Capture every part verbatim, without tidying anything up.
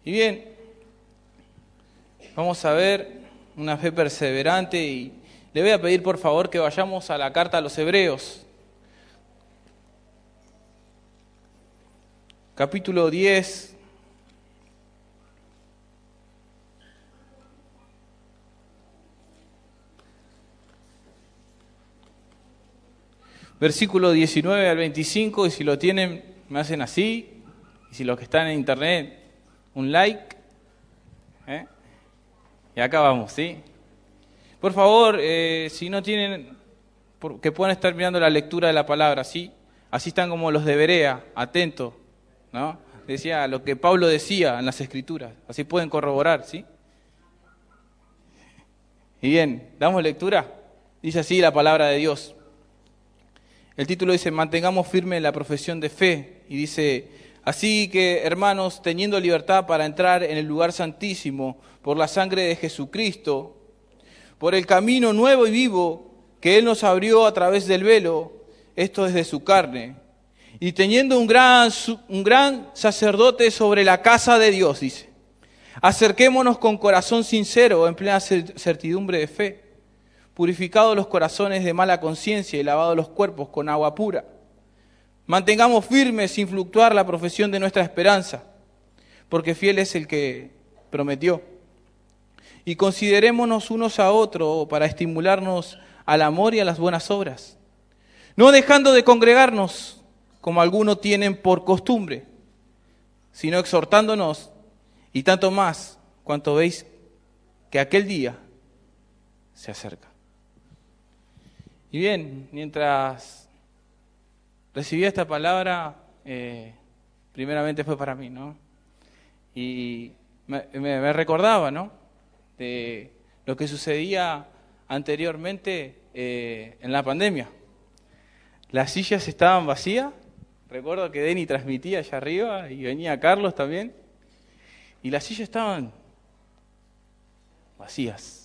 Y bien, vamos a ver una fe perseverante y le voy a pedir por favor que vayamos a la carta a los Hebreos. Capítulo diez. Versículo diecinueve al veinticinco, y si lo tienen, me hacen así. Y si los que están en internet, un like. ¿Eh? Y acá vamos, ¿sí? Por favor, eh, si no tienen, por, que puedan estar mirando la lectura de la palabra, ¿sí? Así están como los de Berea, atentos, ¿no? Decía lo que Pablo decía en las Escrituras, así pueden corroborar, ¿sí? Y bien, ¿damos lectura? Dice así la palabra de Dios. El título dice, mantengamos firme la profesión de fe. Y dice, así que, hermanos, teniendo libertad para entrar en el lugar santísimo por la sangre de Jesucristo, por el camino nuevo y vivo que Él nos abrió a través del velo, esto es de su carne, y teniendo un gran, un gran sacerdote sobre la casa de Dios, dice, acerquémonos con corazón sincero en plena certidumbre de fe, purificados los corazones de mala conciencia y lavados los cuerpos con agua pura. Mantengamos firmes sin fluctuar la profesión de nuestra esperanza, porque fiel es el que prometió. Y considerémonos unos a otros para estimularnos al amor y a las buenas obras, no dejando de congregarnos, como algunos tienen por costumbre, sino exhortándonos, y tanto más cuanto veis que aquel día se acerca. Y bien, mientras recibía esta palabra, eh, primeramente fue para mí, ¿no? Y me, me, me recordaba, ¿no?, de lo que sucedía anteriormente eh, en la pandemia. Las sillas estaban vacías. Recuerdo que Denny transmitía allá arriba y venía Carlos también. Y las sillas estaban vacías.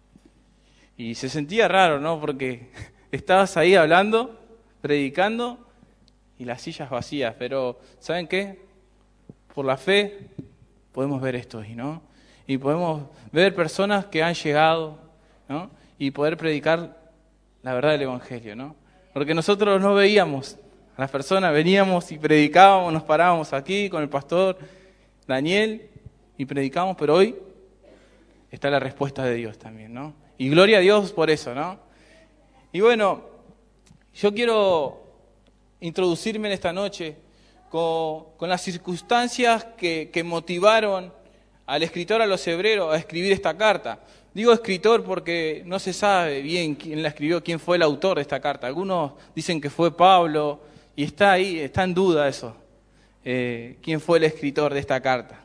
Y se sentía raro, ¿no? Porque estabas ahí hablando, predicando, y las sillas vacías. Pero, ¿saben qué? Por la fe podemos ver esto hoy, ¿no? Y podemos ver personas que han llegado, ¿no? Y poder predicar la verdad del Evangelio, ¿no? Porque nosotros no veíamos a las personas, veníamos y predicábamos, nos parábamos aquí con el pastor Daniel y predicábamos, pero hoy está la respuesta de Dios también, ¿no? Y gloria a Dios por eso, ¿no? Y bueno, yo quiero introducirme en esta noche con, con las circunstancias que, que motivaron al escritor a los Hebreos a escribir esta carta. Digo escritor porque no se sabe bien quién la escribió, quién fue el autor de esta carta. Algunos dicen que fue Pablo, y está ahí, está en duda eso, eh, quién fue el escritor de esta carta.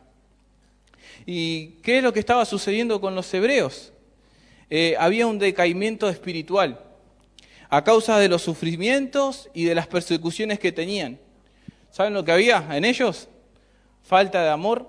¿Y qué es lo que estaba sucediendo con los hebreos? Eh, había un decaimiento espiritual a causa de los sufrimientos y de las persecuciones que tenían. ¿Saben lo que había en ellos? Falta de amor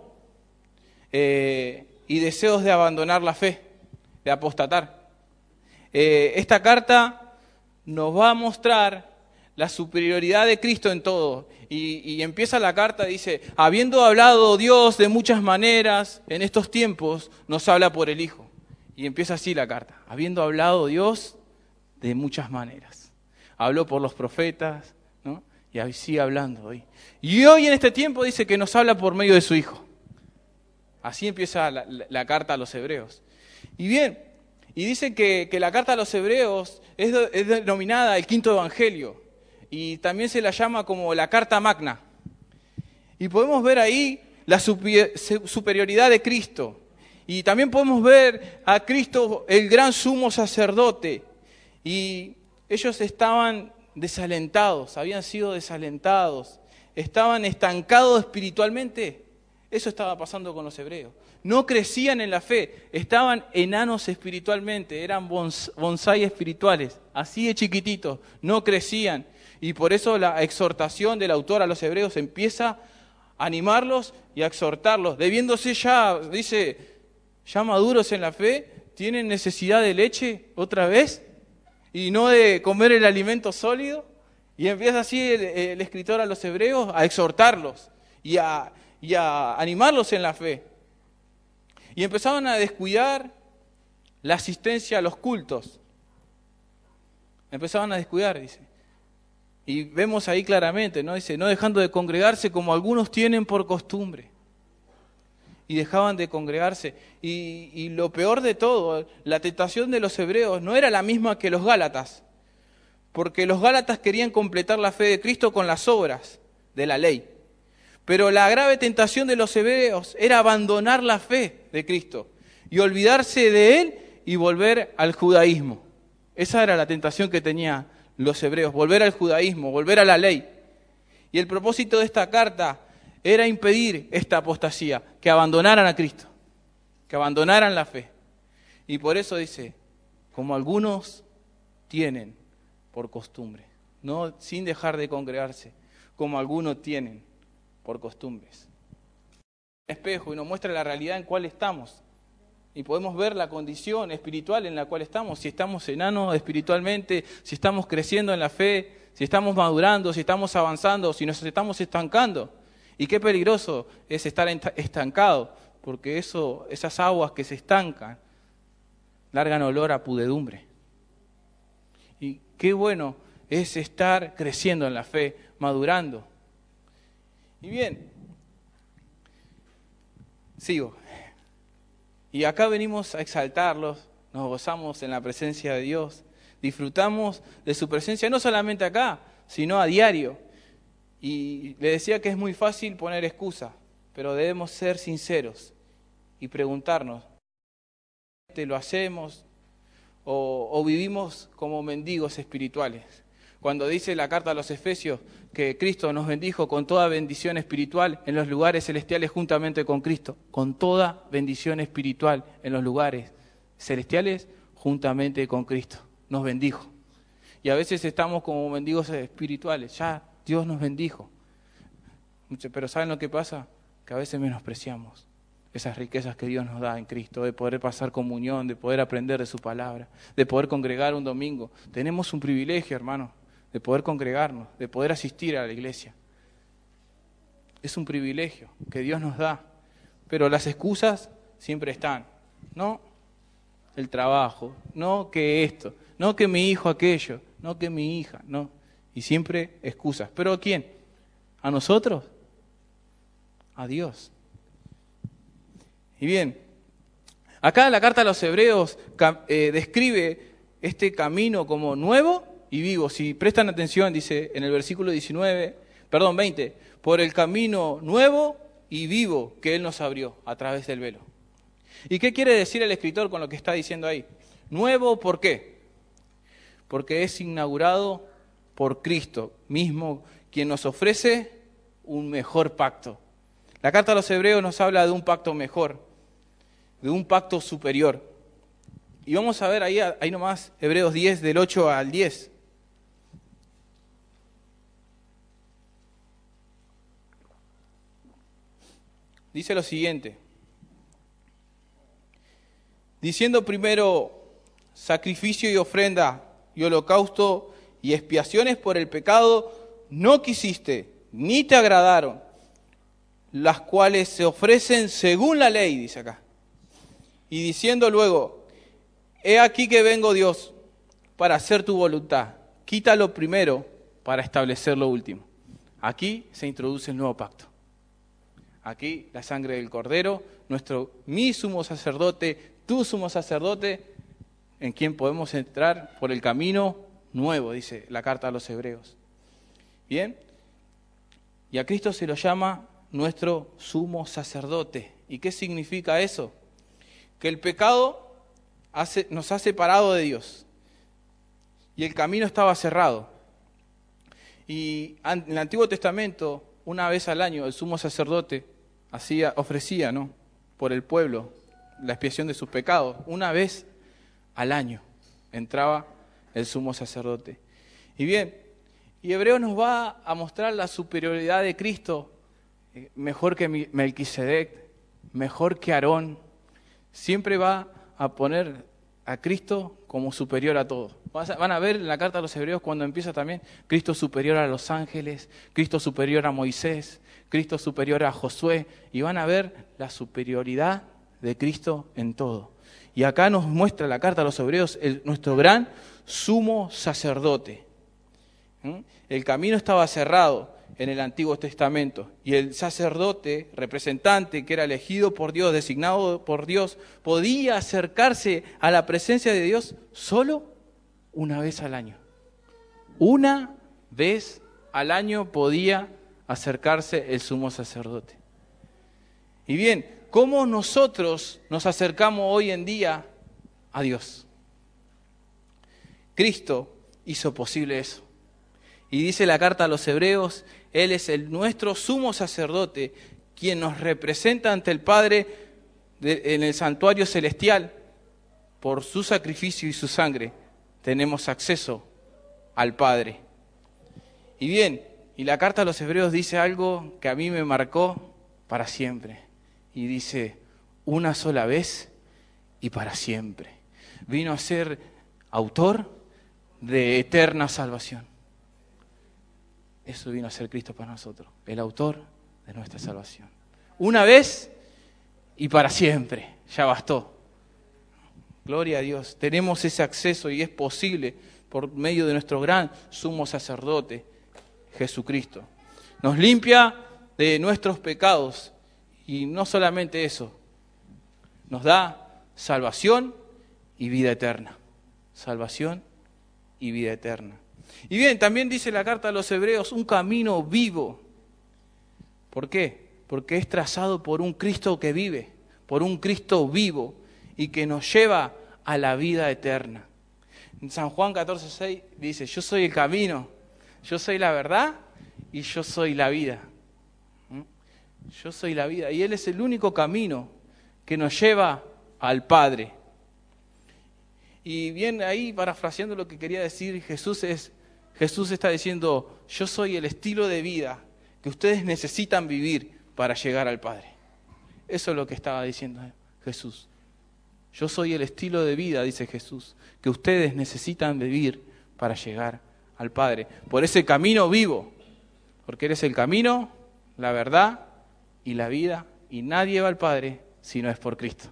eh, y deseos de abandonar la fe, de apostatar. Eh, esta carta nos va a mostrar la superioridad de Cristo en todo. Y, y empieza la carta, dice, habiendo hablado Dios de muchas maneras en estos tiempos, nos habla por el Hijo. Y empieza así la carta, habiendo hablado Dios de muchas maneras. Habló por los profetas, ¿no? Y ahí sigue hablando hoy. Y hoy en este tiempo dice que nos habla por medio de su Hijo. Así empieza la, la, la carta a los Hebreos. Y bien, y dice que, que la carta a los Hebreos es, de, es denominada el quinto evangelio. Y también se la llama como la carta magna. Y podemos ver ahí la superioridad de Cristo. Y también podemos ver a Cristo, el gran sumo sacerdote. Y ellos estaban desalentados, habían sido desalentados, estaban estancados espiritualmente. Eso estaba pasando con los hebreos. No crecían en la fe, estaban enanos espiritualmente, eran bonsái espirituales, así de chiquititos, no crecían. Y por eso la exhortación del autor a los hebreos empieza a animarlos y a exhortarlos, debiéndose ya, dice, ya maduros en la fe, tienen necesidad de leche otra vez y no de comer el alimento sólido. Y empieza así el, el escritor a los hebreos a exhortarlos y a, y a animarlos en la fe. Y empezaban a descuidar la asistencia a los cultos. Empezaban a descuidar, dice. Y vemos ahí claramente, ¿no? Dice, no dejando de congregarse como algunos tienen por costumbre. Y dejaban de congregarse. Y, y lo peor de todo, la tentación de los hebreos no era la misma que los gálatas. Porque los gálatas querían completar la fe de Cristo con las obras de la ley. Pero la grave tentación de los hebreos era abandonar la fe de Cristo y olvidarse de Él y volver al judaísmo. Esa era la tentación que tenían los hebreos, volver al judaísmo, volver a la ley. Y el propósito de esta carta era impedir esta apostasía, que abandonaran a Cristo, que abandonaran la fe. Y por eso dice, como algunos tienen por costumbre, no sin dejar de congregarse, como algunos tienen por costumbres. Espejo y nos muestra la realidad en cual estamos. Y podemos ver la condición espiritual en la cual estamos, si estamos enanos espiritualmente, si estamos creciendo en la fe, si estamos madurando, si estamos avanzando, si nos estamos estancando. Y qué peligroso es estar estancado, porque eso, esas aguas que se estancan largan olor a pudredumbre. Y qué bueno es estar creciendo en la fe, madurando. Y bien, sigo. Y acá venimos a exaltarlos, nos gozamos en la presencia de Dios, disfrutamos de su presencia no solamente acá, sino a diario. Y le decía que es muy fácil poner excusas, pero debemos ser sinceros y preguntarnos, ¿lo hacemos o, o vivimos como mendigos espirituales? Cuando dice la carta a los Efesios que Cristo nos bendijo con toda bendición espiritual en los lugares celestiales juntamente con Cristo, con toda bendición espiritual en los lugares celestiales juntamente con Cristo, nos bendijo. Y a veces estamos como mendigos espirituales, ya Dios nos bendijo. Pero ¿saben lo que pasa? Que a veces menospreciamos esas riquezas que Dios nos da en Cristo, de poder pasar comunión, de poder aprender de su palabra, de poder congregar un domingo. Tenemos un privilegio, hermano, de poder congregarnos, de poder asistir a la iglesia. Es un privilegio que Dios nos da, pero las excusas siempre están. No el trabajo, no que esto, no que mi hijo aquello, no que mi hija, no. Y siempre excusas. ¿Pero a quién? ¿A nosotros? A Dios. Y bien, acá la carta a los Hebreos eh, describe este camino como nuevo y vivo. Si prestan atención, dice en el versículo diecinueve, perdón, veinte, por el camino nuevo y vivo que Él nos abrió a través del velo. ¿Y qué quiere decir el escritor con lo que está diciendo ahí? Nuevo, ¿por qué? Porque es inaugurado por Cristo mismo, quien nos ofrece un mejor pacto. La carta a los Hebreos nos habla de un pacto mejor, de un pacto superior. Y vamos a ver ahí, ahí nomás, Hebreos diez, del ocho al diez. Dice lo siguiente. Diciendo primero, sacrificio y ofrenda y holocausto y expiaciones por el pecado, no quisiste, ni te agradaron, las cuales se ofrecen según la ley, dice acá. Y diciendo luego, he aquí que vengo, Dios, para hacer tu voluntad. Quítalo primero para establecer lo último. Aquí se introduce el nuevo pacto. Aquí la sangre del Cordero, nuestro, mi sumo sacerdote, tu sumo sacerdote, en quien podemos entrar por el camino nuevo, dice la carta a los Hebreos. Bien, y a Cristo se lo llama nuestro sumo sacerdote. ¿Y qué significa eso? Que el pecado hace, nos ha separado de Dios y el camino estaba cerrado. Y en el Antiguo Testamento, una vez al año, el sumo sacerdote hacía, ofrecía, ¿no?, por el pueblo la expiación de sus pecados. Una vez al año entraba el sumo sacerdote. Y bien, y Hebreo nos va a mostrar la superioridad de Cristo, mejor que Melquisedec, mejor que Aarón. Siempre va a poner a Cristo como superior a todo. Van a ver en la carta a los Hebreos cuando empieza también, Cristo superior a los ángeles, Cristo superior a Moisés, Cristo superior a Josué, y van a ver la superioridad de Cristo en todo. Y acá nos muestra la carta a los Hebreos el, nuestro gran sumo sacerdote. ¿Mm? El camino estaba cerrado en el Antiguo Testamento y el sacerdote, representante que era elegido por Dios, designado por Dios, podía acercarse a la presencia de Dios solo una vez al año. Una vez al año podía acercarse el sumo sacerdote. Y bien, ¿cómo nosotros nos acercamos hoy en día a Dios? Cristo hizo posible eso. Y dice la carta a los Hebreos, Él es el nuestro sumo sacerdote, quien nos representa ante el Padre de, en el santuario celestial. Por su sacrificio y su sangre tenemos acceso al Padre. Y bien, y la carta a los Hebreos dice algo que a mí me marcó para siempre. Y dice, una sola vez y para siempre. Vino a ser autor de eterna salvación. Eso vino a ser Cristo para nosotros, el autor de nuestra salvación. Una vez y para siempre, ya bastó. Gloria a Dios, tenemos ese acceso y es posible por medio de nuestro gran sumo sacerdote, Jesucristo. Nos limpia de nuestros pecados y no solamente eso, nos da salvación y vida eterna. Salvación y vida eterna. Y bien, también dice la carta a los Hebreos, un camino vivo. ¿Por qué? Porque es trazado por un Cristo que vive, por un Cristo vivo y que nos lleva a la vida eterna. En San Juan catorce seis dice, yo soy el camino, yo soy la verdad y yo soy la vida. ¿Mm? Yo soy la vida y Él es el único camino que nos lleva al Padre. Y bien, ahí parafraseando lo que quería decir Jesús es, Jesús está diciendo, yo soy el estilo de vida que ustedes necesitan vivir para llegar al Padre. Eso es lo que estaba diciendo Jesús. Yo soy el estilo de vida, dice Jesús, que ustedes necesitan vivir para llegar al Padre. Por ese camino vivo, porque eres el camino, la verdad y la vida, y nadie va al Padre si no es por Cristo.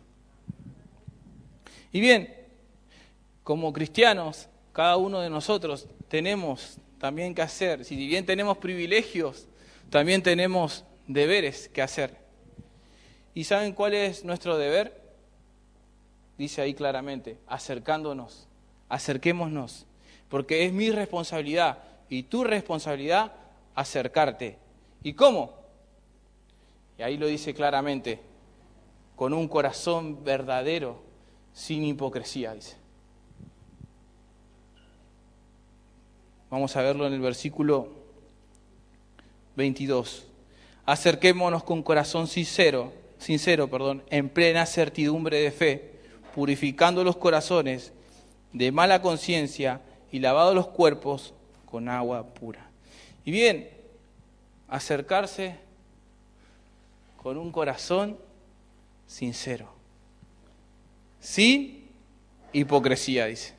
Y bien, como cristianos, cada uno de nosotros tenemos también que hacer, si bien tenemos privilegios, también tenemos deberes que hacer. ¿Y saben cuál es nuestro deber? Dice ahí claramente, acercándonos, acerquémonos, porque es mi responsabilidad y tu responsabilidad acercarte. ¿Y cómo? Y ahí lo dice claramente, con un corazón verdadero, sin hipocresía, dice. Vamos a verlo en el versículo veintidós. Acerquémonos con corazón sincero, sincero, perdón, en plena certidumbre de fe, purificando los corazones de mala conciencia y lavados los cuerpos con agua pura. Y bien, acercarse con un corazón sincero, sin hipocresía, dice.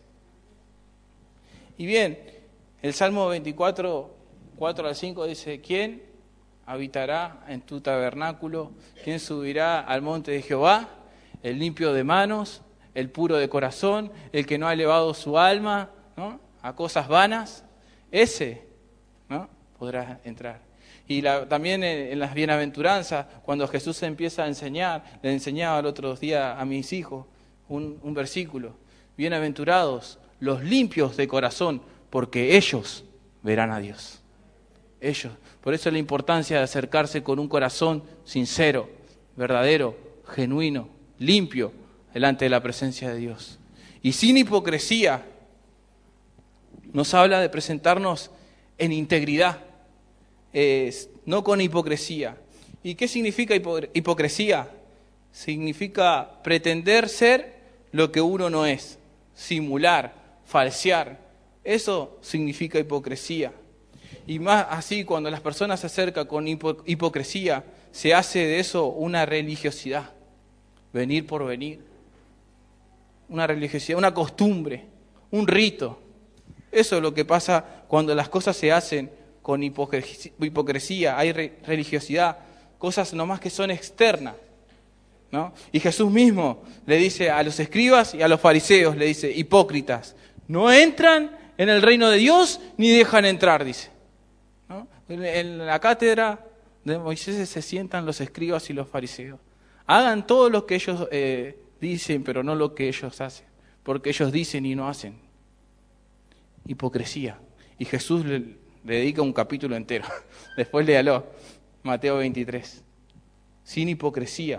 Y bien, el Salmo veinticuatro, cuatro al cinco dice, ¿quién habitará en tu tabernáculo? ¿Quién subirá al monte de Jehová? El limpio de manos, el puro de corazón, el que no ha elevado su alma, ¿no?, a cosas vanas, ese, ¿no?, podrá entrar. Y la, también en, en las bienaventuranzas, cuando Jesús empieza a enseñar, le enseñaba el otro día a mis hijos un, un versículo, bienaventurados los limpios de corazón, porque ellos verán a Dios. Ellos. Por eso la importancia de acercarse con un corazón sincero, verdadero, genuino, limpio, delante de la presencia de Dios. Y sin hipocresía, nos habla de presentarnos en integridad, eh, no con hipocresía. ¿Y qué significa hipocresía? Significa pretender ser lo que uno no es, simular, falsear. Eso significa hipocresía. Y más así, cuando las personas se acercan con hipo- hipocresía, se hace de eso una religiosidad. Venir por venir. Una religiosidad, una costumbre, un rito. Eso es lo que pasa cuando las cosas se hacen con hipocresía. hipocresía hay re- religiosidad, cosas nomás que son externas. ¿no? Y Jesús mismo le dice a los escribas y a los fariseos, le dice, hipócritas, no entran en el reino de Dios ni dejan entrar, dice, ¿no? En la cátedra de Moisés se sientan los escribas y los fariseos. Hagan todo lo que ellos eh, dicen, pero no lo que ellos hacen, porque ellos dicen y no hacen. Hipocresía. Y Jesús le, le dedica un capítulo entero. Después léalo, Mateo veintitrés. Sin hipocresía.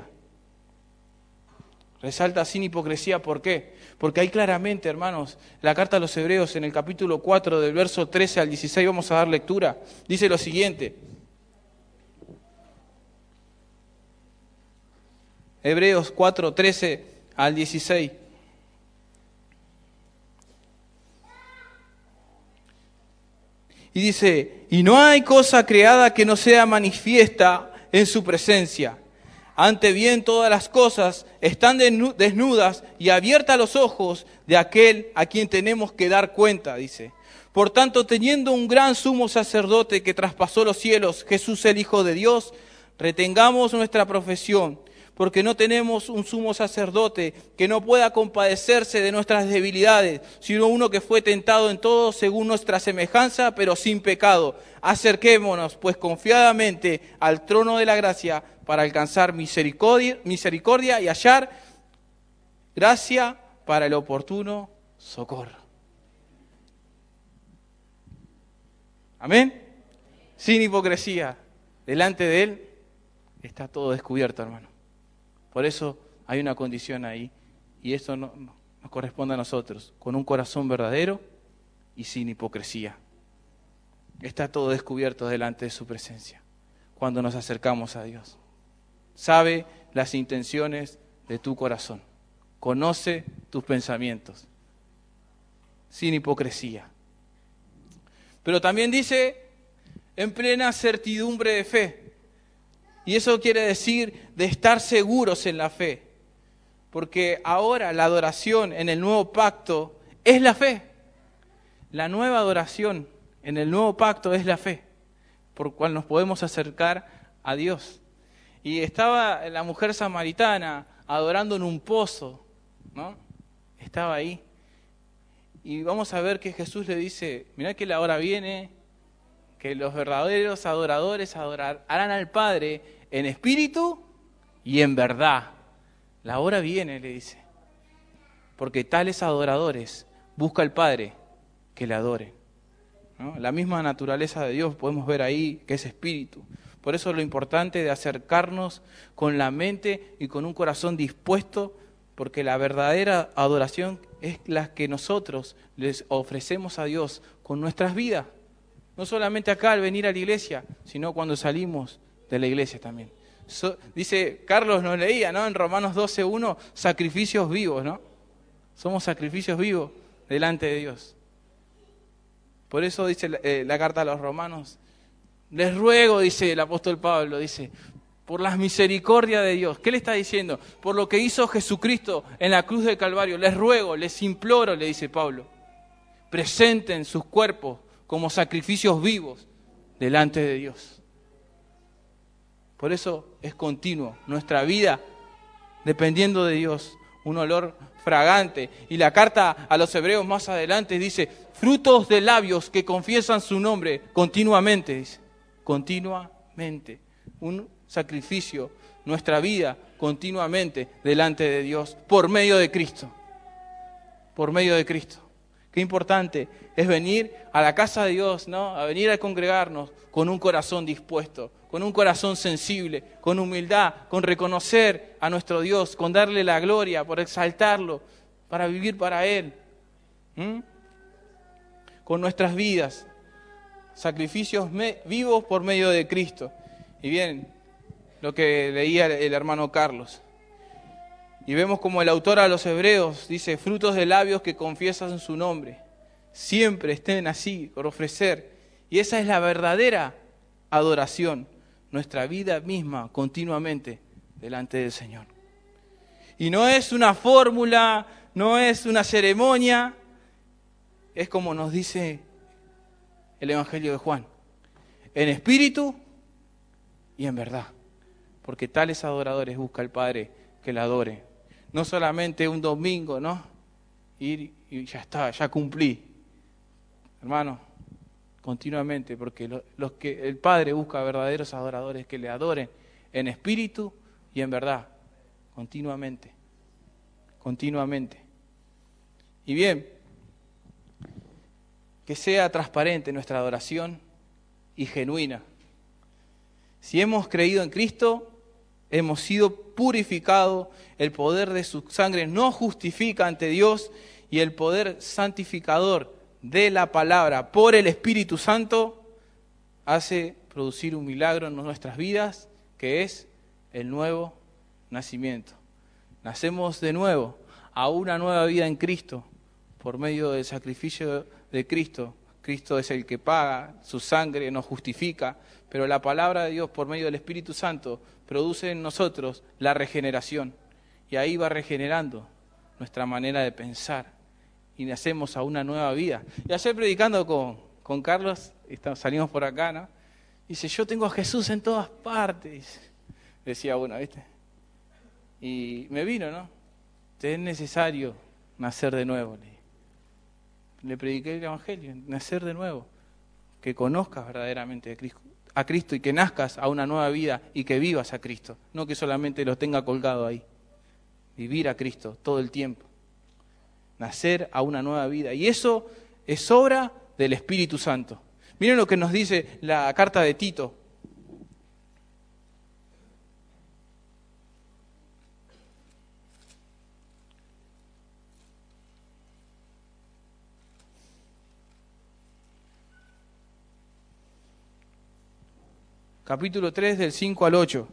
Resalta sin hipocresía, ¿por qué? Porque ahí claramente, hermanos, la carta a los Hebreos en el capítulo cuatro, del verso trece al dieciséis, vamos a dar lectura, dice lo siguiente. Hebreos cuatro, trece al dieciséis. Y dice, y no hay cosa creada que no sea manifiesta en su presencia. Ante bien todas las cosas están desnudas y abiertas a los ojos de aquel a quien tenemos que dar cuenta, dice. Por tanto, teniendo un gran sumo sacerdote que traspasó los cielos, Jesús el Hijo de Dios, retengamos nuestra profesión, porque no tenemos un sumo sacerdote que no pueda compadecerse de nuestras debilidades, sino uno que fue tentado en todo según nuestra semejanza, pero sin pecado. Acerquémonos, pues, confiadamente al trono de la gracia para alcanzar misericordia, misericordia y hallar gracia para el oportuno socorro. Amén. Sin hipocresía. Delante de Él está todo descubierto, hermano. Por eso hay una condición ahí. Y esto no, no, nos corresponde a nosotros. Con un corazón verdadero y sin hipocresía. Está todo descubierto delante de su presencia. Cuando nos acercamos a Dios. Sabe las intenciones de tu corazón. Conoce tus pensamientos. Sin hipocresía. Pero también dice, en plena certidumbre de fe. Y eso quiere decir de estar seguros en la fe. Porque ahora la adoración en el nuevo pacto es la fe. La nueva adoración en el nuevo pacto es la fe. Por cual nos podemos acercar a Dios. Y estaba la mujer samaritana adorando en un pozo, ¿no? Estaba ahí. Y vamos a ver que Jesús le dice, mirá que la hora viene, que los verdaderos adoradores adorarán al Padre en espíritu y en verdad. La hora viene, le dice. Porque tales adoradores busca al Padre que le adoren, ¿no? La misma naturaleza de Dios podemos ver ahí, que es espíritu. Por eso lo importante de acercarnos con la mente y con un corazón dispuesto, porque la verdadera adoración es la que nosotros les ofrecemos a Dios con nuestras vidas. No solamente acá al venir a la iglesia, sino cuando salimos de la iglesia también. So, dice, Carlos nos leía, ¿no? En Romanos doce uno, sacrificios vivos, ¿no? Somos sacrificios vivos delante de Dios. Por eso dice la, eh, la carta a los romanos, les ruego, dice el apóstol Pablo, dice, por las misericordias de Dios. ¿Qué le está diciendo? Por lo que hizo Jesucristo en la cruz del Calvario. Les ruego, les imploro, le dice Pablo, presenten sus cuerpos como sacrificios vivos delante de Dios. Por eso es continuo nuestra vida, dependiendo de Dios, un olor fragante. Y la carta a los hebreos más adelante dice, frutos de labios que confiesan su nombre continuamente, dice, continuamente. Un sacrificio, nuestra vida continuamente delante de Dios, por medio de Cristo. Por medio de Cristo. Qué importante es venir a la casa de Dios, ¿no? A venir a congregarnos con un corazón dispuesto, con un corazón sensible, con humildad, con reconocer a nuestro Dios, con darle la gloria, por exaltarlo, para vivir para Él. ¿Mm? Con nuestras vidas, sacrificios me- vivos por medio de Cristo. Y bien, lo que leía el hermano Carlos. Y vemos como el autor a los hebreos dice, frutos de labios que confiesan su nombre. Siempre estén así, por ofrecer. Y esa es la verdadera adoración. Nuestra vida misma, continuamente, delante del Señor. Y no es una fórmula, no es una ceremonia. Es como nos dice el Evangelio de Juan. En espíritu y en verdad. Porque tales adoradores busca el Padre que le adore. No solamente un domingo, ¿no? Ir y ya está, ya cumplí. Hermano, continuamente, porque lo, los que el Padre busca verdaderos adoradores que le adoren en espíritu y en verdad, continuamente, continuamente. Y bien, que sea transparente nuestra adoración y genuina. Si hemos creído en Cristo, hemos sido purificados, el poder de su sangre nos justifica ante Dios y el poder santificador de la palabra por el Espíritu Santo hace producir un milagro en nuestras vidas, que es el nuevo nacimiento. Nacemos de nuevo a una nueva vida en Cristo por medio del sacrificio de Cristo. Cristo es el que paga, su sangre nos justifica, pero la palabra de Dios por medio del Espíritu Santo produce en nosotros la regeneración. Y ahí va regenerando nuestra manera de pensar y nacemos a una nueva vida. Y ayer predicando con, con Carlos, estamos, salimos por acá, ¿no? Dice, yo tengo a Jesús en todas partes. Decía uno, ¿viste? Y me vino, ¿no? Te es necesario nacer de nuevo. Le, le prediqué el Evangelio, nacer de nuevo. Que conozcas verdaderamente a Cristo, a Cristo y que nazcas a una nueva vida y que vivas a Cristo. No que solamente lo tenga colgado ahí. Vivir a Cristo todo el tiempo. Nacer a una nueva vida. Y eso es obra del Espíritu Santo. Miren lo que nos dice la carta de Tito. Capítulo tres, del cinco al ocho.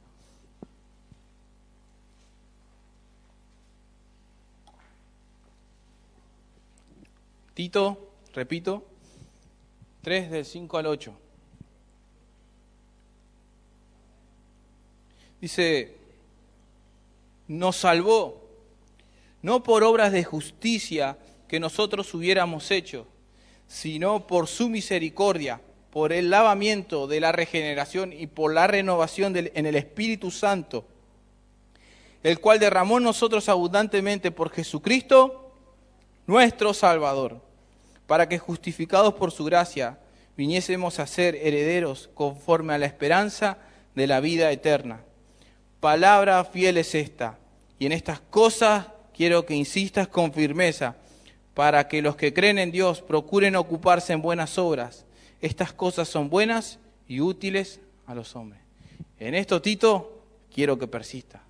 Tito, repito, tres del cinco al ocho. Dice, nos salvó, no por obras de justicia que nosotros hubiéramos hecho, sino por su misericordia, por el lavamiento de la regeneración y por la renovación del, en el Espíritu Santo, el cual derramó en nosotros abundantemente por Jesucristo, nuestro Salvador, para que justificados por su gracia viniésemos a ser herederos conforme a la esperanza de la vida eterna. Palabra fiel es esta, y en estas cosas quiero que insistas con firmeza, para que los que creen en Dios procuren ocuparse en buenas obras. Estas cosas son buenas y útiles a los hombres. En esto, Tito, quiero que persista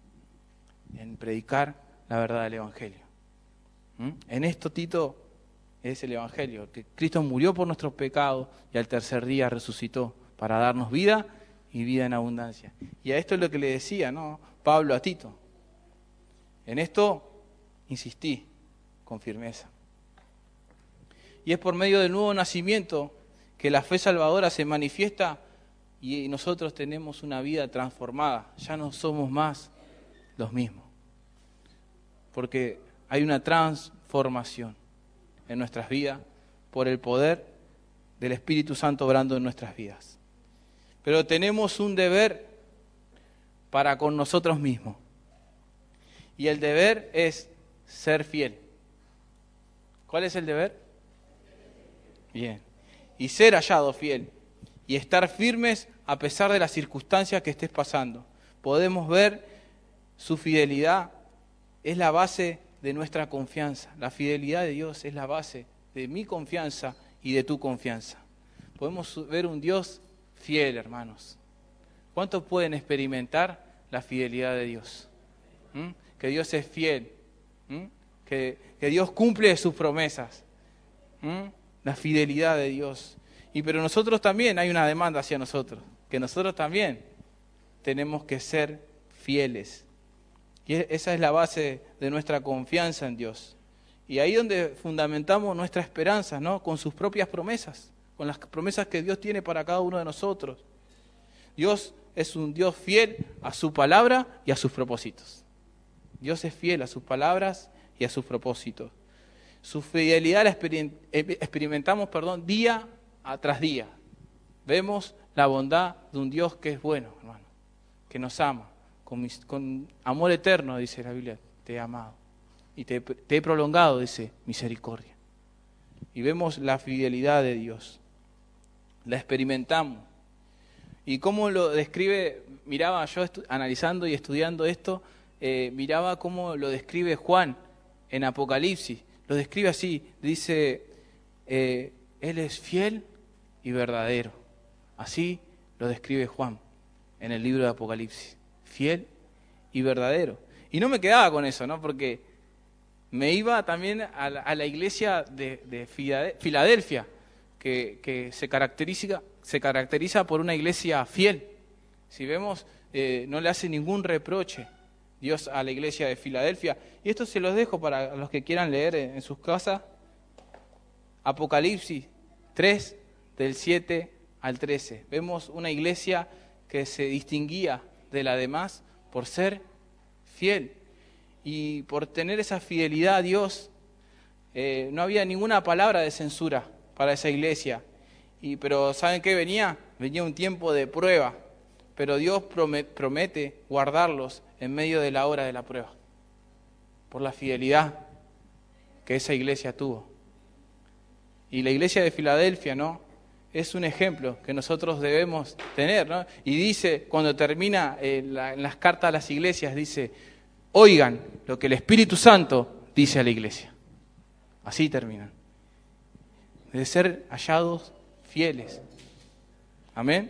en predicar la verdad del Evangelio. ¿Mm? En esto, Tito, es el Evangelio, que Cristo murió por nuestros pecados y al tercer día resucitó para darnos vida y vida en abundancia. Y a esto es lo que le decía, ¿no? Pablo a Tito. En esto insistí con firmeza. Y es por medio del nuevo nacimiento que la fe salvadora se manifiesta y nosotros tenemos una vida transformada. Ya no somos más los mismos. Porque hay una transformación en nuestras vidas por el poder del Espíritu Santo obrando en nuestras vidas. Pero tenemos un deber para con nosotros mismos. Y el deber es ser fiel. ¿Cuál es el deber? Bien. Y ser hallado fiel. Y estar firmes a pesar de las circunstancias que estés pasando. Podemos ver su fidelidad es la base de nuestra confianza. La fidelidad de Dios es la base de mi confianza y de tu confianza. Podemos ver un Dios fiel, hermanos. ¿Cuántos pueden experimentar la fidelidad de Dios? ¿Mm? Que Dios es fiel. ¿Mm? Que, que Dios cumple sus promesas. ¿Mm? La fidelidad de Dios. Y pero nosotros también hay una demanda hacia nosotros. Que nosotros también tenemos que ser fieles. Y esa es la base de nuestra confianza en Dios. Y ahí donde fundamentamos nuestra esperanza, ¿no? Con sus propias promesas, con las promesas que Dios tiene para cada uno de nosotros. Dios es un Dios fiel a su palabra y a sus propósitos. Dios es fiel a sus palabras y a sus propósitos. Su fidelidad la experimentamos, perdón, día tras día. Vemos la bondad de un Dios que es bueno, hermano, que nos ama. con, mis, con amor eterno, dice la Biblia, te he amado. Y te, te he prolongado, dice, misericordia. Y vemos la fidelidad de Dios. La experimentamos. Y cómo lo describe, miraba yo estu- analizando y estudiando esto, eh, miraba cómo lo describe Juan en Apocalipsis. Lo describe así, dice, eh, Él es fiel y verdadero. Así lo describe Juan en el libro de Apocalipsis. Fiel y verdadero. Y no me quedaba con eso, ¿no? Porque me iba también a la, a la iglesia de, de Filadelfia, que, que se caracteriza, se caracteriza por una iglesia fiel. Si vemos, eh, no le hace ningún reproche Dios a la iglesia de Filadelfia. Y esto se los dejo para los que quieran leer en, en sus casas. Apocalipsis tres, del siete al trece. Vemos una iglesia que se distinguía de la demás por ser fiel. Y por tener esa fidelidad a Dios, eh, no había ninguna palabra de censura para esa iglesia. Y, pero ¿saben qué venía? Venía un tiempo de prueba. Pero Dios promete guardarlos en medio de la hora de la prueba. Por la fidelidad que esa iglesia tuvo. Y la iglesia de Filadelfia, ¿no? Es un ejemplo que nosotros debemos tener, ¿no? Y dice, cuando termina eh, la, en las cartas a las iglesias, dice, oigan lo que el Espíritu Santo dice a la iglesia. Así terminan. De ser hallados fieles. Amén.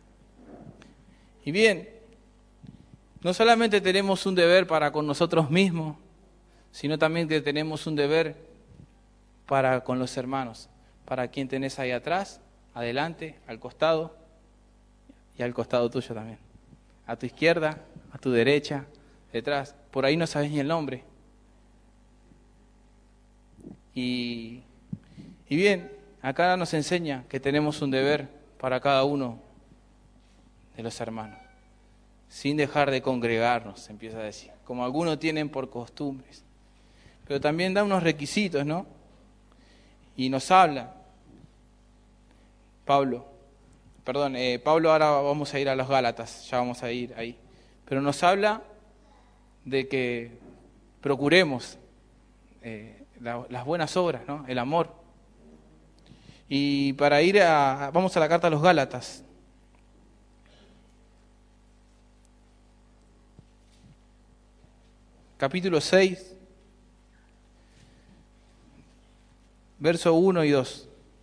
Y bien, no solamente tenemos un deber para con nosotros mismos, sino también que tenemos un deber para con los hermanos, para quien tenés ahí atrás, adelante, al costado y al costado tuyo también. A tu izquierda, a tu derecha, detrás. Por ahí no sabes ni el nombre. Y, y bien, acá nos enseña que tenemos un deber para cada uno de los hermanos, sin dejar de congregarnos, empieza a decir, como algunos tienen por costumbres. Pero también da unos requisitos, ¿no? Y nos habla, Pablo, perdón, eh, Pablo ahora vamos a ir a los Gálatas, ya vamos a ir ahí, pero nos habla de que procuremos eh, la, las buenas obras, ¿no? El amor. Y para ir a, vamos a la carta a los Gálatas. Capítulo seis, verso uno y dos.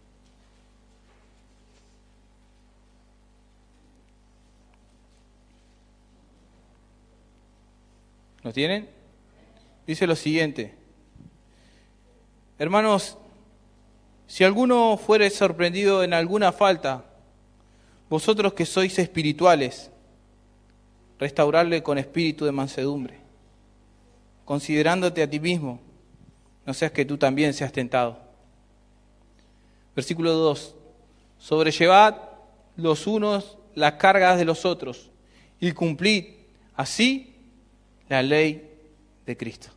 ¿Lo tienen? Dice lo siguiente. Hermanos, si alguno fuere sorprendido en alguna falta, vosotros que sois espirituales, restaurarle con espíritu de mansedumbre, considerándote a ti mismo, no seas que tú también seas tentado. Versículo dos. Sobrellevad los unos las cargas de los otros y cumplid así la ley de Cristo.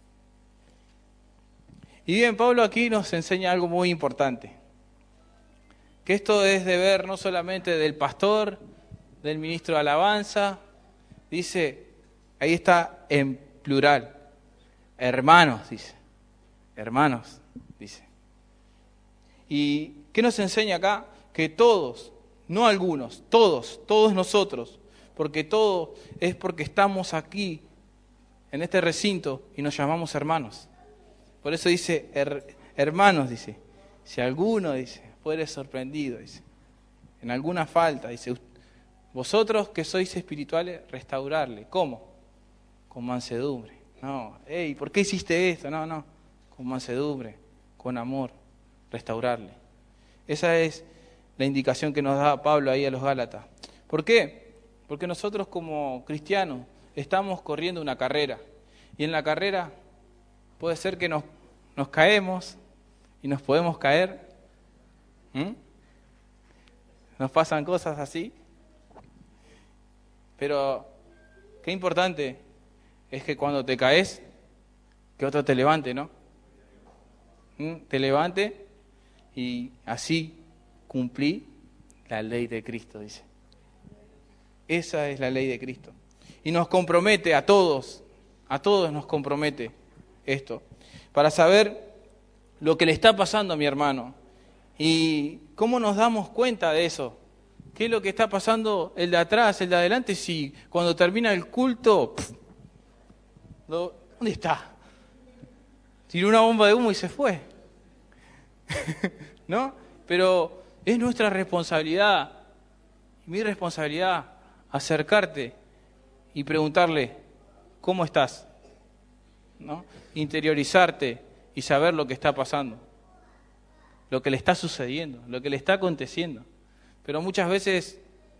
Y bien, Pablo aquí nos enseña algo muy importante, que esto es deber no solamente del pastor, del ministro de alabanza, dice, ahí está en plural, hermanos, dice, hermanos, dice. ¿Y qué nos enseña acá? Que todos, no algunos, todos, todos nosotros, porque todo es porque estamos aquí, en este recinto, y nos llamamos hermanos. Por eso dice, her, hermanos, dice, si alguno, dice, fuere sorprendido, dice, en alguna falta, dice, vosotros que sois espirituales, restaurarle. ¿Cómo? Con mansedumbre. No, hey, ¿por qué hiciste esto? No, no, con mansedumbre, con amor, restaurarle. Esa es la indicación que nos da Pablo ahí a los Gálatas. ¿Por qué? Porque nosotros como cristianos estamos corriendo una carrera. Y en la carrera puede ser que nos, nos caemos y nos podemos caer. ¿Mm? Nos pasan cosas así. Pero qué importante es que cuando te caes, que otro te levante, ¿no? ¿Mm? Te levante y así cumplí la ley de Cristo, dice. Esa es la ley de Cristo. Y nos compromete a todos, a todos nos compromete esto, para saber lo que le está pasando a mi hermano. Y cómo nos damos cuenta de eso. ¿Qué es lo que está pasando el de atrás, el de adelante? Si cuando termina el culto, pff, ¿dónde está? Tiró una bomba de humo y se fue. ¿No? Pero es nuestra responsabilidad, mi responsabilidad, acercarte y preguntarle, ¿cómo estás? ¿No? Interiorizarte y saber lo que está pasando, lo que le está sucediendo, lo que le está aconteciendo. Pero muchas veces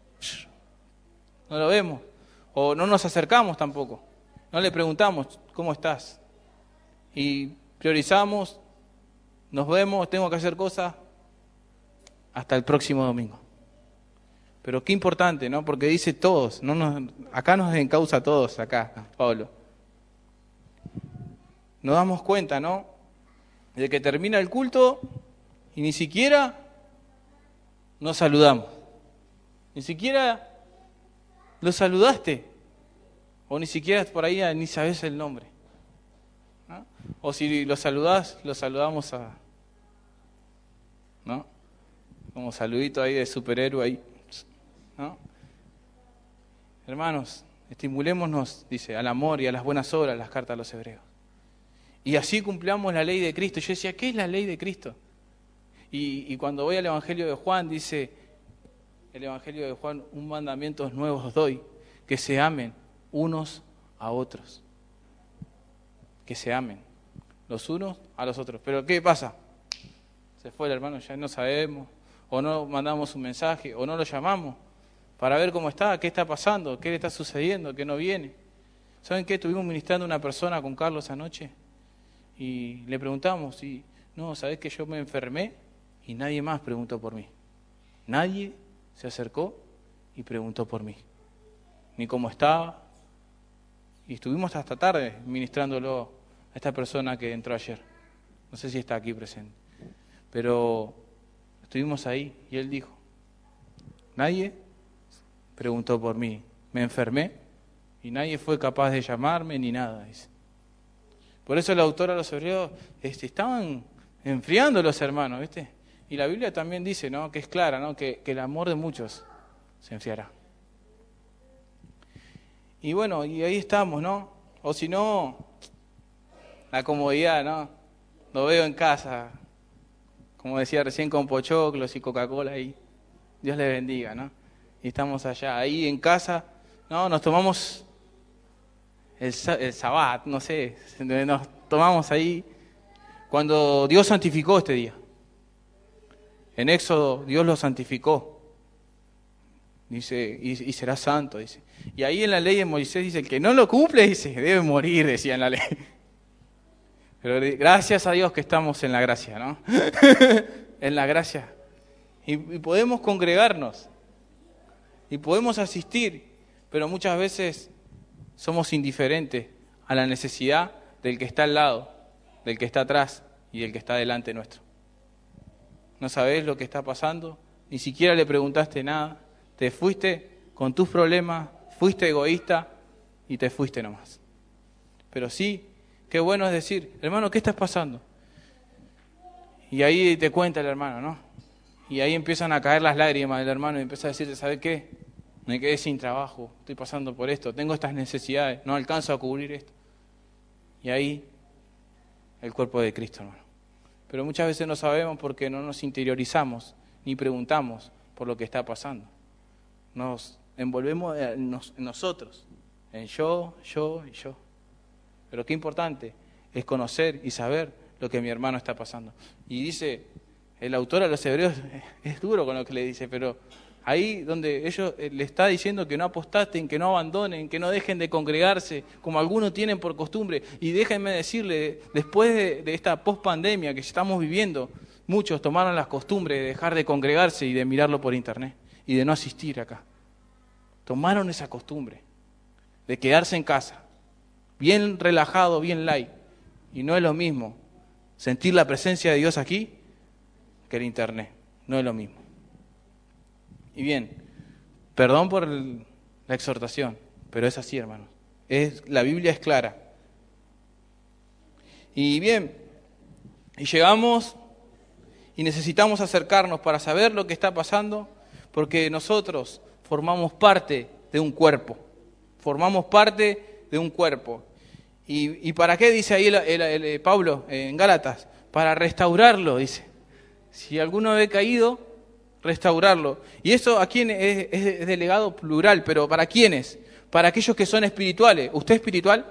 no lo vemos, o no nos acercamos tampoco, no le preguntamos, ¿cómo estás? Y priorizamos, nos vemos, tengo que hacer cosas, hasta el próximo domingo. Pero qué importante, ¿no? Porque dice todos, no nos, acá nos encausa a todos, acá, Pablo. Nos damos cuenta, ¿no? De que termina el culto y ni siquiera nos saludamos. Ni siquiera lo saludaste. O ni siquiera por ahí ni sabes el nombre. ¿No? O si lo saludás, lo saludamos a... ¿no? Como saludito ahí de superhéroe ahí. ¿No? Hermanos, estimulémonos, dice, al amor y a las buenas obras, las cartas a los hebreos. Y así cumplamos la ley de Cristo. Yo decía, ¿qué es la ley de Cristo? Y, y cuando voy al Evangelio de Juan, dice, el Evangelio de Juan, un mandamiento nuevo os doy, que se amen unos a otros. Que se amen los unos a los otros. Pero ¿qué pasa? Se fue el hermano, ya no sabemos, o no mandamos un mensaje, o no lo llamamos para ver cómo está, qué está pasando, qué le está sucediendo, qué no viene. ¿Saben qué? Estuvimos ministrando a una persona con Carlos anoche y le preguntamos, y no, ¿sabés que yo me enfermé? Y nadie más preguntó por mí. Nadie se acercó y preguntó por mí, ni cómo estaba. Y estuvimos hasta tarde ministrándolo a esta persona que entró ayer. No sé si está aquí presente. Pero estuvimos ahí y él dijo, nadie preguntó por mí, me enfermé y nadie fue capaz de llamarme ni nada, dice. Por eso el autor a los hebreos este, estaban enfriando los hermanos, ¿viste? Y la Biblia también dice, ¿no? Que es clara, ¿no? Que, que el amor de muchos se enfriará. Y bueno, y ahí estamos, ¿no? O si no, la comodidad, ¿no? Lo veo en casa, como decía recién, con pochoclos y Coca-Cola ahí. Dios les bendiga, ¿no? Y estamos allá, ahí en casa, ¿no? Nos tomamos el, el sabbat, no sé, nos tomamos ahí cuando Dios santificó este día. En Éxodo, Dios lo santificó. Dice, y, y será santo, dice. Y ahí en la ley de Moisés dice, el que no lo cumple, dice, debe morir, decía en la ley. Pero gracias a Dios que estamos en la gracia, ¿no? En la gracia. Y, y podemos congregarnos. Y podemos asistir. Pero muchas veces somos indiferentes a la necesidad del que está al lado, del que está atrás y del que está delante nuestro. No sabés lo que está pasando, ni siquiera le preguntaste nada. Te fuiste con tus problemas, fuiste egoísta y te fuiste nomás. Pero sí, qué bueno es decir, hermano, ¿qué estás pasando? Y ahí te cuenta el hermano, ¿no? Y ahí empiezan a caer las lágrimas del hermano y empieza a decirte, ¿sabes qué? Me quedé sin trabajo, estoy pasando por esto, tengo estas necesidades, no alcanzo a cubrir esto. Y ahí el cuerpo de Cristo, hermano. Pero muchas veces no sabemos porque no nos interiorizamos ni preguntamos por lo que está pasando. Nos envolvemos en, nos, en nosotros, en yo, yo y yo. Pero qué importante es conocer y saber lo que mi hermano está pasando. Y dice, el autor a los hebreos es duro con lo que le dice, pero ahí donde ellos le está diciendo que no apostaten, que no abandonen, que no dejen de congregarse, como algunos tienen por costumbre. Y déjenme decirle, después de, de esta post-pandemia que estamos viviendo, muchos tomaron las costumbres de dejar de congregarse y de mirarlo por internet y de no asistir acá. Tomaron esa costumbre de quedarse en casa, bien relajado, bien light. Y no es lo mismo sentir la presencia de Dios aquí que el internet. No es lo mismo. Y bien, perdón por el, la exhortación, Pero es así, hermanos. Es, la Biblia es clara. Y bien, y llegamos y necesitamos acercarnos para saber lo que está pasando, porque nosotros formamos parte de un cuerpo. Formamos parte de un cuerpo. ¿Y, y para qué dice ahí el, el, el, Pablo en Gálatas? Para restaurarlo, dice. Si alguno había caído, restaurarlo. Y eso aquí es, es delegado plural, pero ¿para quiénes? Para aquellos que son espirituales. ¿Usted es espiritual?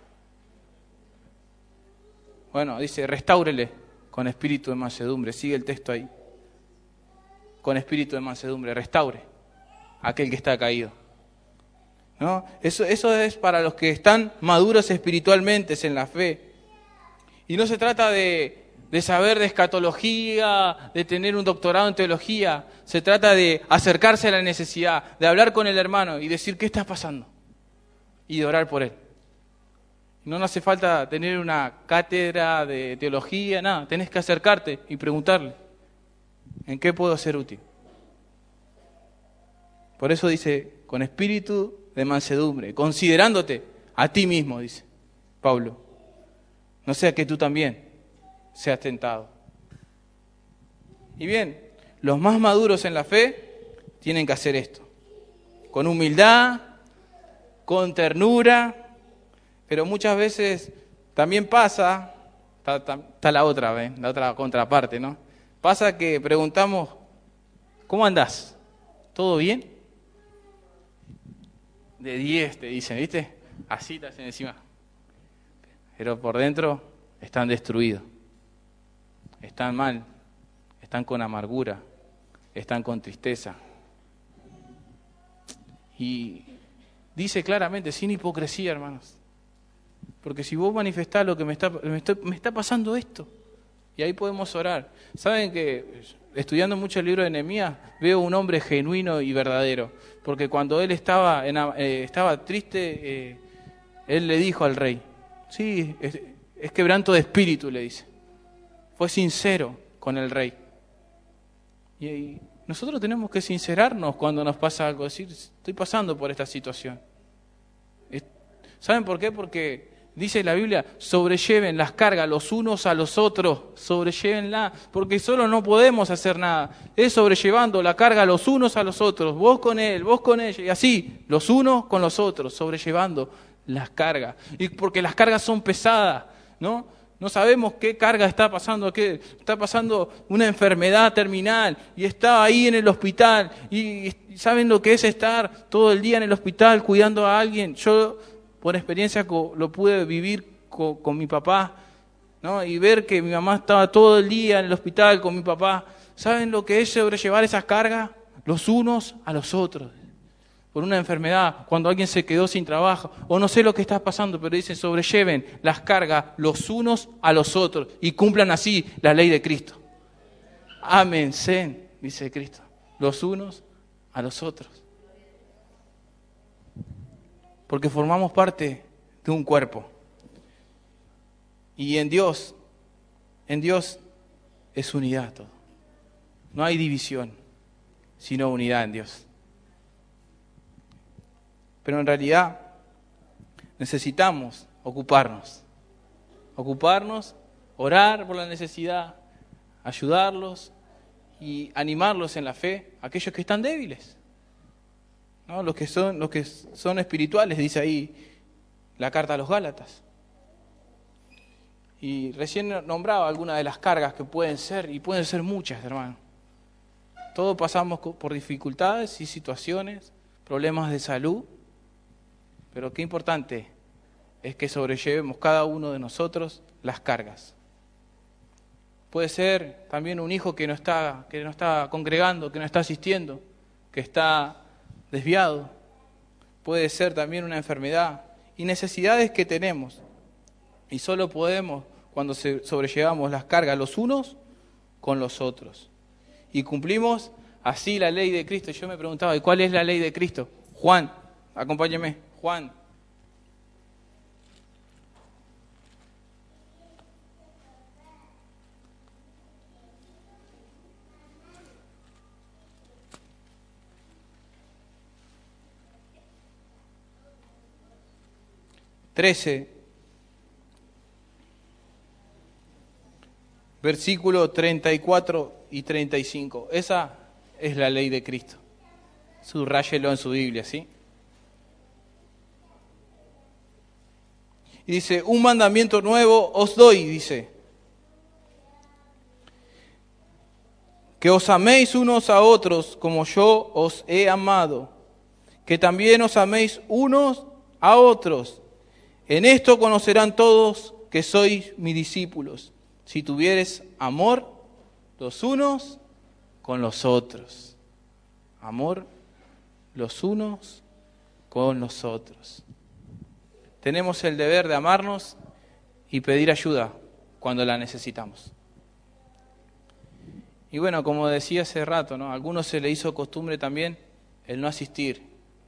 Bueno, dice, restáurele con espíritu de mansedumbre. Sigue el texto ahí. Con espíritu de mansedumbre, restaure a aquel que está caído. ¿No? Eso, eso es para los que están maduros espiritualmente en la fe. Y no se trata de, de saber de escatología, de tener un doctorado en teología. Se trata de acercarse a la necesidad, de hablar con el hermano y decir qué está pasando. Y de orar por él. No nos hace falta tener una cátedra de teología, nada. Tenés que acercarte y preguntarle, ¿en qué puedo ser útil? Por eso dice, con espíritu de mansedumbre, considerándote a ti mismo, dice Pablo. No sea que tú también seas tentado. Y bien, los más maduros en la fe tienen que hacer esto. Con humildad, con ternura, pero muchas veces también pasa, está, está, está la otra, ¿ves? La otra contraparte, ¿no? Pasa que preguntamos, ¿cómo andás? ¿Todo bien? De diez te dicen, ¿viste? Así te hacen encima. Pero por dentro están destruidos. Están mal. Están con amargura. Están con tristeza. Y dice claramente, sin hipocresía, hermanos. Porque si vos manifestás lo que me está, me está, me está pasando esto. Y ahí podemos orar. ¿Saben que estudiando mucho el libro de Nehemías veo un hombre genuino y verdadero? Porque cuando él estaba, en, eh, estaba triste, eh, él le dijo al rey, sí, es, es quebranto de espíritu, le dice. Fue sincero con el rey. Y, y nosotros tenemos que sincerarnos cuando nos pasa algo, decir, estoy pasando por esta situación. ¿Saben por qué? Porque dice la Biblia, sobrelleven las cargas los unos a los otros, sobrellévenla, porque solo no podemos hacer nada. Es sobrellevando la carga los unos a los otros, vos con él, vos con ella, y así, los unos con los otros, sobrellevando las cargas. Y porque las cargas son pesadas, ¿no? No sabemos qué carga está pasando, qué está pasando una enfermedad terminal y está ahí en el hospital. Y, y ¿saben lo que es estar todo el día en el hospital cuidando a alguien? Yo por experiencia lo pude vivir con, con mi papá, ¿no? Y ver que mi mamá estaba todo el día en el hospital con mi papá. ¿Saben lo que es sobrellevar esas cargas? Los unos a los otros. Por una enfermedad, cuando alguien se quedó sin trabajo, o no sé lo que está pasando, pero dicen sobrelleven las cargas los unos a los otros y cumplan así la ley de Cristo. Amén, sen, dice Cristo, los unos a los otros. Porque formamos parte de un cuerpo. Y en Dios, en Dios es unidad todo. No hay división, sino unidad en Dios. Pero en realidad necesitamos ocuparnos. Ocuparnos, orar por la necesidad, ayudarlos y animarlos en la fe, aquellos que están débiles. ¿No? Los que son, los que son espirituales, dice ahí la carta a los Gálatas. Y recién nombraba algunas de las cargas que pueden ser, y pueden ser muchas, hermano. Todos pasamos por dificultades y situaciones, problemas de salud, pero qué importante es que sobrellevemos cada uno de nosotros las cargas. Puede ser también un hijo que no está, que no está congregando, que no está asistiendo, que está desviado. Puede ser también una enfermedad y necesidades que tenemos. Y solo podemos cuando sobrellevamos las cargas los unos con los otros. Y cumplimos así la ley de Cristo. Yo me preguntaba, ¿y cuál es la ley de Cristo? Juan, acompáñeme, Juan. trece, versículo treinta y cuatro y treinta y cinco. Esa es la ley de Cristo. Subráyelo en su Biblia, ¿sí? Y dice, un mandamiento nuevo os doy, dice, que os améis unos a otros como yo os he amado, que también os améis unos a otros. En esto conocerán todos que sois mis discípulos, si tuviereis amor los unos con los otros. Amor los unos con los otros. Tenemos el deber de amarnos y pedir ayuda cuando la necesitamos. Y bueno, como decía hace rato, ¿no? A algunos se le hizo costumbre también el no asistir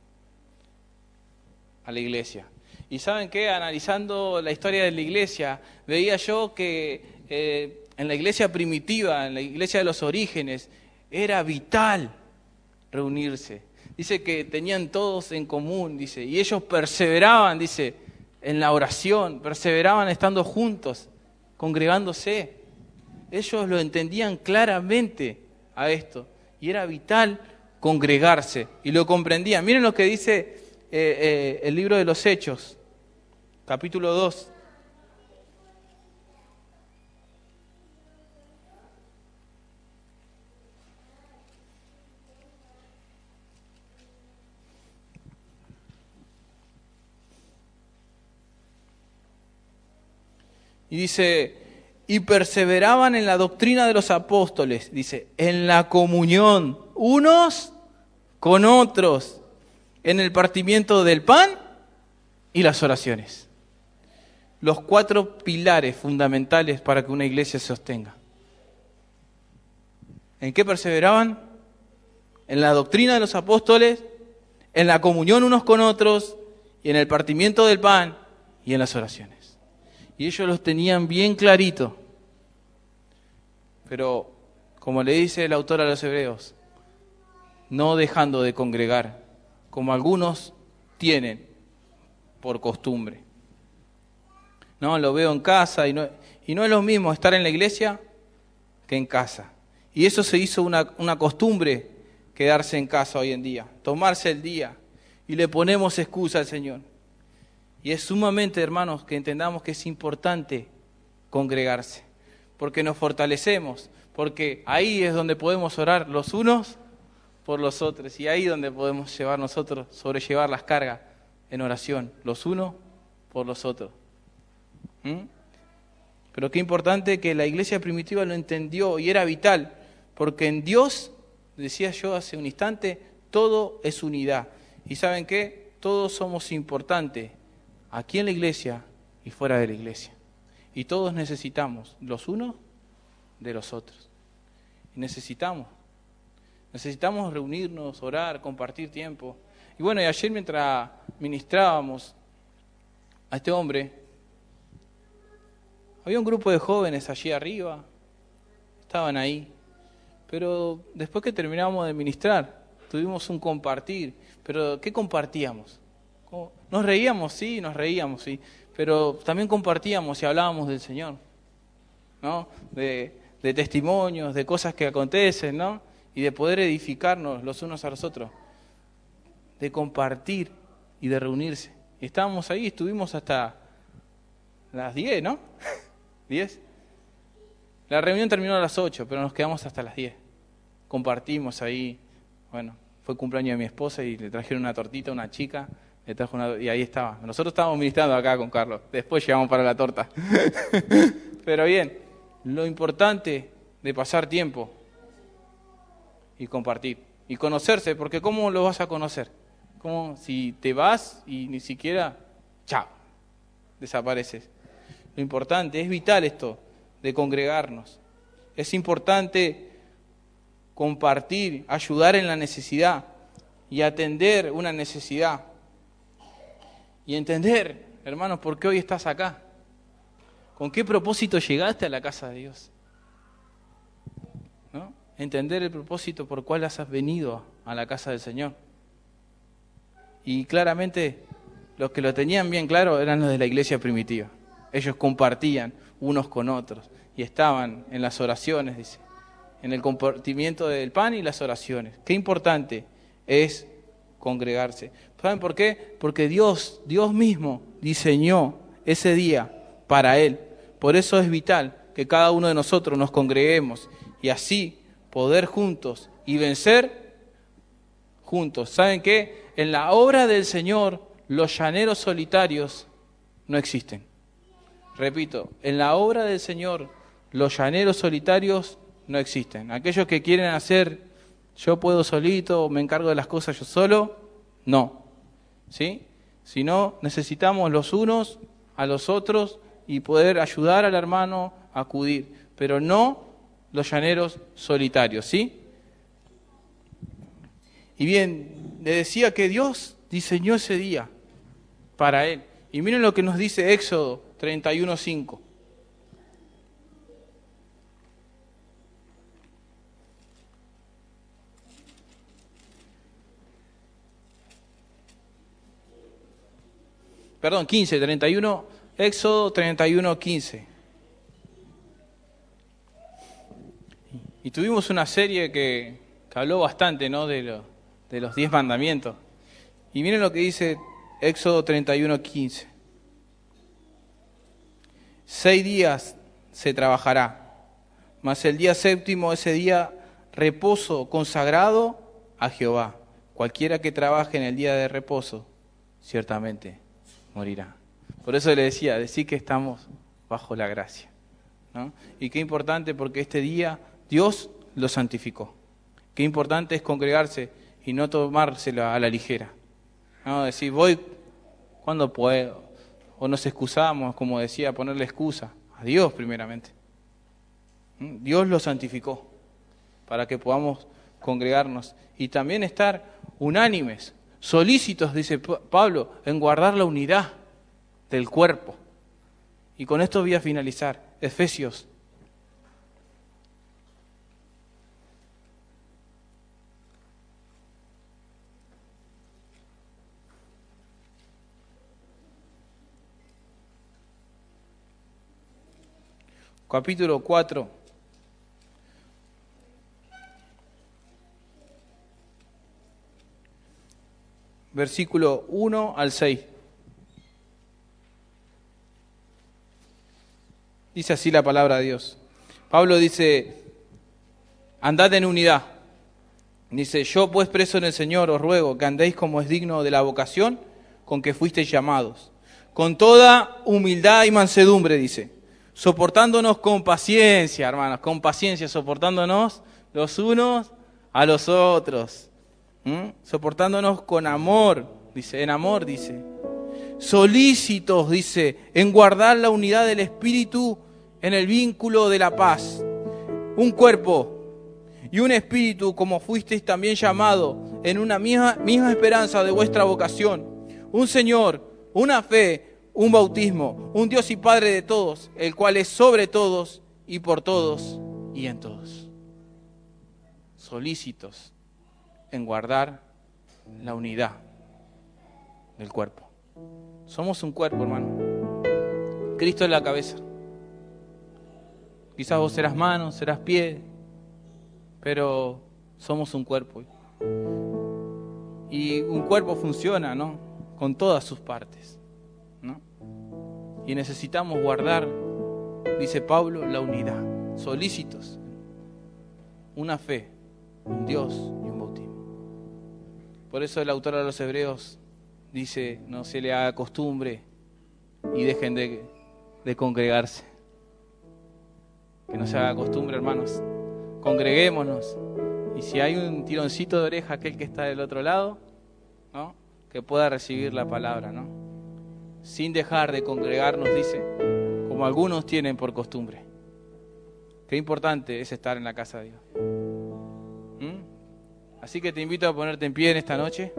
a la iglesia. Y ¿saben qué? Analizando la historia de la iglesia, veía yo que eh, en la iglesia primitiva, en la iglesia de los orígenes, era vital reunirse. Dice que tenían todos en común, dice, y ellos perseveraban, dice, en la oración, perseveraban estando juntos, congregándose. Ellos lo entendían claramente a esto, y era vital congregarse, y lo comprendían. Miren lo que dice eh, eh, el libro de los Hechos, capítulo dos. Y dice, y perseveraban en la doctrina de los apóstoles, dice, en la comunión, unos con otros, en el partimiento del pan y las oraciones. Los cuatro pilares fundamentales para que una iglesia se sostenga. ¿En qué perseveraban? En la doctrina de los apóstoles, en la comunión unos con otros, y en el partimiento del pan y en las oraciones. Y ellos los tenían bien clarito. Pero, como le dice el autor a los Hebreos, no dejando de congregar, como algunos tienen por costumbre. No, lo veo en casa y no, y no es lo mismo estar en la iglesia que en casa. Y eso se hizo una, una costumbre, quedarse en casa hoy en día, tomarse el día y le ponemos excusa al Señor. Y es sumamente, hermanos, que entendamos que es importante congregarse, porque nos fortalecemos, porque ahí es donde podemos orar los unos por los otros, y ahí es donde podemos llevar nosotros, sobrellevar las cargas en oración, los unos por los otros. ¿Mm? Pero qué importante que la iglesia primitiva lo entendió y era vital, porque en Dios, decía yo hace un instante, todo es unidad. ¿Y saben qué? Todos somos importantes, aquí en la iglesia y fuera de la iglesia. Y todos necesitamos los unos de los otros. Y necesitamos, necesitamos reunirnos, orar, compartir tiempo. Y bueno, y ayer mientras ministrábamos a este hombre, había un grupo de jóvenes allí arriba, estaban ahí. Pero después que terminamos de ministrar, tuvimos un compartir. Pero ¿qué compartíamos? Nos reíamos, sí, nos reíamos, sí, pero también compartíamos y hablábamos del Señor, ¿no? De, de testimonios, de cosas que acontecen, ¿no? Y de poder edificarnos los unos a los otros, de compartir y de reunirse. Y estábamos ahí, estuvimos hasta las diez, ¿no? ¿diez? La reunión terminó a las ocho, pero nos quedamos hasta las diez. Compartimos ahí, bueno, fue cumpleaños de mi esposa y le trajeron una tortita a una chica. Le trajo una, y ahí estaba. Nosotros estábamos ministrando acá con Carlos. Después llegamos para la torta. Pero bien, lo importante de pasar tiempo y compartir. Y conocerse, porque ¿cómo lo vas a conocer? ¿Cómo si te vas y ni siquiera, chao, desapareces? Lo importante, es vital esto de congregarnos. Es importante compartir, ayudar en la necesidad y atender una necesidad. Y entender, hermanos, por qué hoy estás acá. ¿Con qué propósito llegaste a la casa de Dios? ¿No? Entender el propósito por cual has venido a la casa del Señor. Y claramente los que lo tenían bien claro eran los de la iglesia primitiva. Ellos compartían unos con otros y estaban en las oraciones, dice, en el compartimiento del pan y las oraciones. Qué importante es congregarse. ¿Saben por qué? Porque Dios, Dios mismo diseñó ese día para Él. Por eso es vital que cada uno de nosotros nos congreguemos y así poder juntos y vencer juntos. ¿Saben qué? En la obra del Señor, los llaneros solitarios no existen. Repito, en la obra del Señor, los llaneros solitarios no existen. Aquellos que quieren hacer, yo puedo solito, me encargo de las cosas yo solo, no. ¿Sí? Sino necesitamos los unos a los otros y poder ayudar al hermano a acudir, pero no los llaneros solitarios, ¿sí? Y bien, le decía que Dios diseñó ese día para Él. Y miren lo que nos dice Éxodo treinta y uno cinco. Perdón, quince, treinta y uno, Éxodo treinta y uno, quince. Y tuvimos una serie que, que habló bastante, ¿no?, de, lo, de los diez mandamientos. Y miren lo que dice Éxodo treinta y uno, quince. Seis días se trabajará, mas el día séptimo, ese día reposo consagrado a Jehová. Cualquiera que trabaje en el día de reposo, ciertamente morirá. Por eso le decía, decir que estamos bajo la gracia, ¿no? Y qué importante, porque este día Dios lo santificó. Qué importante es congregarse y no tomárselo a la ligera, ¿no? Decir, voy cuando puedo, o nos excusamos, como decía, ponerle excusa a Dios primeramente. Dios lo santificó para que podamos congregarnos y también estar unánimes, solícitos, dice Pablo, en guardar la unidad del cuerpo. Y con esto voy a finalizar. Efesios. Capítulo cuatro. Versículo uno al seis. Dice así la palabra de Dios. Pablo dice, andad en unidad. Dice, yo pues preso en el Señor os ruego que andéis como es digno de la vocación con que fuisteis llamados, con toda humildad y mansedumbre, dice, soportándonos con paciencia, hermanos, con paciencia, soportándonos los unos a los otros, ¿Mm? soportándonos con amor, dice, en amor, dice, solícitos, dice, en guardar la unidad del Espíritu en el vínculo de la paz, un cuerpo y un espíritu, como fuisteis también llamado en una misma, misma esperanza de vuestra vocación, un Señor, una fe, un bautismo, un Dios y Padre de todos, el cual es sobre todos y por todos y en todos. Solícitos en guardar la unidad del cuerpo. Somos un cuerpo, hermano. Cristo es la cabeza. Quizás vos serás mano, serás pie, pero somos un cuerpo. Y un cuerpo funciona, ¿no?, con todas sus partes, ¿no? Y necesitamos guardar, dice Pablo, la unidad, solícitos, una fe, un Dios y un bautismo. Por eso el autor de los Hebreos dice, no se le haga costumbre y dejen de, de congregarse. Que no se haga costumbre, hermanos. Congreguémonos. Y si hay un tironcito de oreja, aquel que está del otro lado, ¿no?, que pueda recibir la palabra, ¿no? Sin dejar de congregarnos, dice, como algunos tienen por costumbre. Qué importante es estar en la casa de Dios. ¿Mm? Así que te invito a ponerte en pie en esta noche.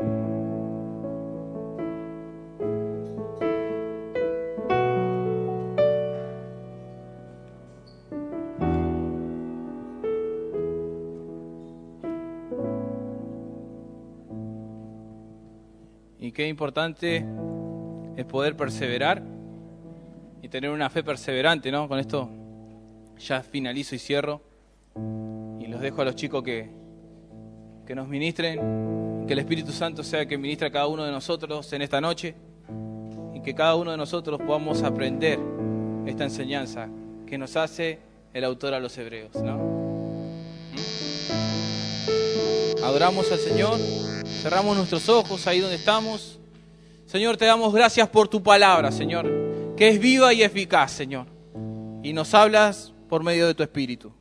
Y qué importante es poder perseverar y tener una fe perseverante, ¿no? Con esto ya finalizo y cierro. Y los dejo a los chicos que, que nos ministren. Que el Espíritu Santo sea el que ministre a cada uno de nosotros en esta noche. Y que cada uno de nosotros podamos aprender esta enseñanza que nos hace el autor a los Hebreos, ¿no? ¿Mm? Adoramos al Señor, cerramos nuestros ojos ahí donde estamos. Señor, te damos gracias por tu palabra, Señor, que es viva y eficaz, Señor, y nos hablas por medio de tu Espíritu.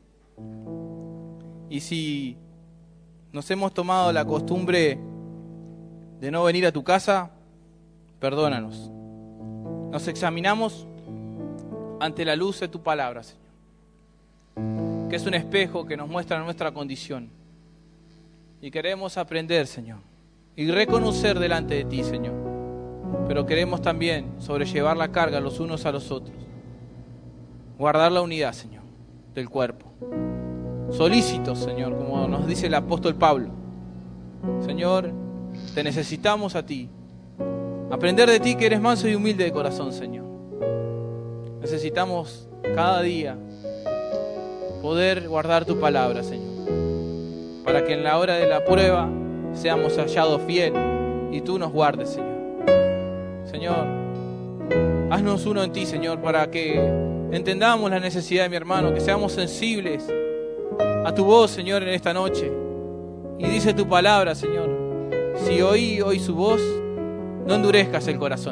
Y si nos hemos tomado la costumbre de no venir a tu casa, perdónanos. Nos examinamos ante la luz de tu palabra, Señor, que es un espejo que nos muestra nuestra condición. Y queremos aprender, Señor, y reconocer delante de ti, Señor. Pero queremos también sobrellevar la carga los unos a los otros. Guardar la unidad, Señor, del cuerpo. Solícitos, Señor, como nos dice el apóstol Pablo. Señor, te necesitamos a ti. Aprender de ti que eres manso y humilde de corazón, Señor. Necesitamos cada día poder guardar tu palabra, Señor, para que en la hora de la prueba seamos hallados fiel y tú nos guardes, Señor. Señor, haznos uno en ti, Señor, para que entendamos la necesidad de mi hermano, que seamos sensibles a tu voz, Señor, en esta noche. Y dice tu palabra, Señor, si oí hoy su voz, no endurezcas el corazón.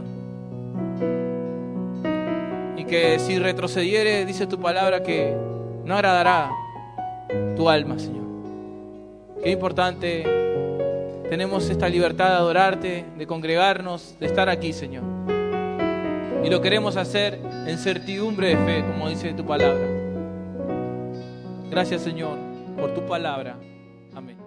Y que si retrocediere, dice tu palabra, que no agradará tu alma, Señor. Qué importante tenemos esta libertad de adorarte, de congregarnos, de estar aquí, Señor. Y lo queremos hacer en certidumbre de fe, como dice tu palabra. Gracias, Señor, por tu palabra. Amén.